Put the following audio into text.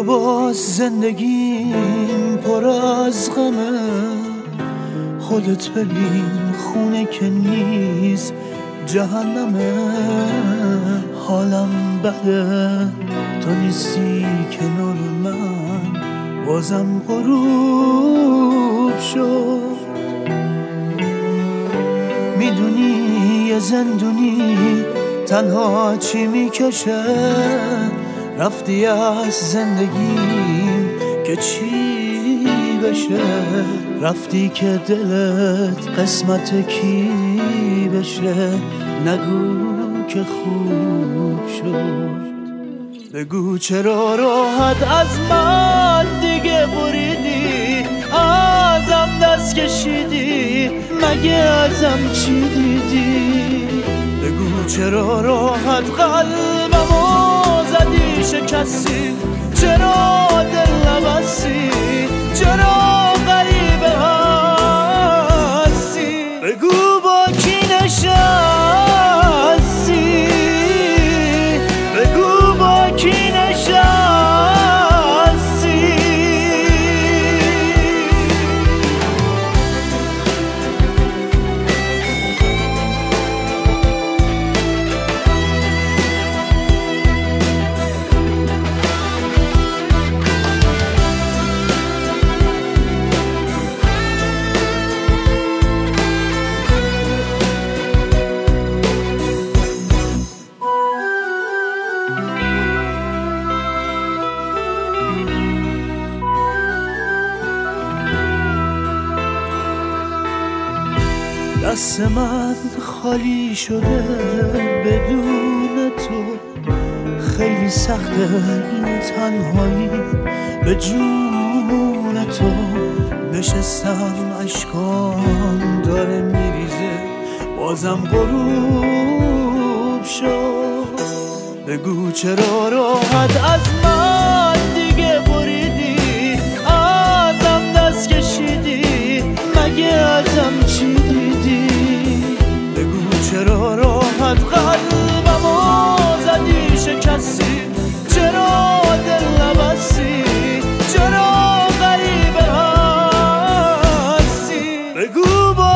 بگو باز زندگیم پر از غمه، خودت ببین خونه که نیست جهنمه. حالم بده تو نیستی کنار من، بازم غروب شد. میدونی یه زندونی تنها چی میکشه، رفتی از زندگیم که چی بشه، رفتی که دلت قسمت کی بشه، نگو که خوب شد. بگو چرا راحت از من دیگه بریدی، ازم دست کشیدی، مگه ازم چی دیدی؟ بگو چرا راحت قلبمو زدی شکستی، چرا دل نبستی، چرا غریبه هستی؟ بگو با کی نشستی، بگو با کی نشستی. دست من خالی شده بدون تو، خیلی سخته این تنهایی به جون تو. نشستم اشکام داره میریزه، بازم غروب شد. بگو چرا راحت از من دیگه بریدی، ازم دست کشیدی، مگه ازم چی دیدی؟ بگو چرا راحت قلبمو زدی شکستی، چرا دل نبستی، چرا غریبه هستی؟ بگو با